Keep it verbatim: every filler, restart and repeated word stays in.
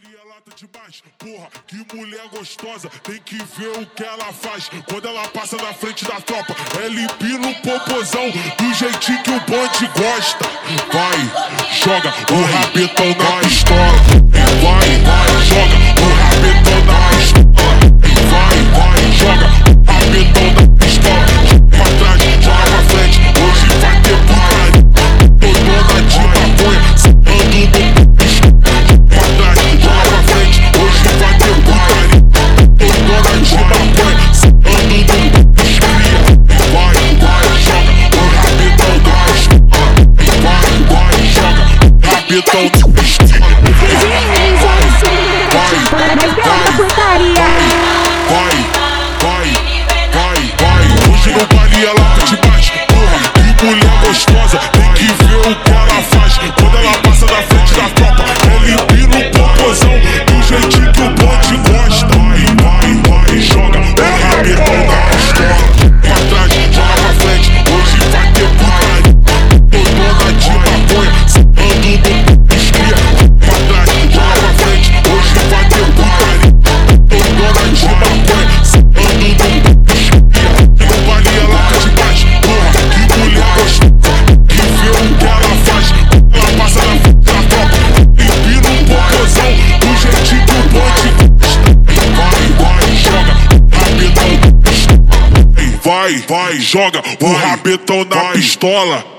Ali ela tá demais, porra, que mulher gostosa. Tem que ver o que ela faz quando ela passa na frente da tropa. Ela empina o popozão do jeitinho que o bonde gosta. Vai, joga o rabetão na pistola. Vai, vai, joga o rabetão na pistola. Vai, vai, joga o rabetão na pistola. Pra trás, joga pra frente, hoje vai ter putaria. Tô dona de maconha, ando no então vai, vai, vai, vai. Hoje no baile ela tá demais, porra, que mulher gostosa. Tem que ver o que ela faz quando ela passa na frente da tropa. Ela empina o popozão do jeitinho que o bonde gosta. Vai, vai, vai, joga o rabetão na pistola. Pra trás, joga pra frente, hoje vai ter putaria. Tô dona de maconha, ando no vai, vai, joga o rabetão na pistola.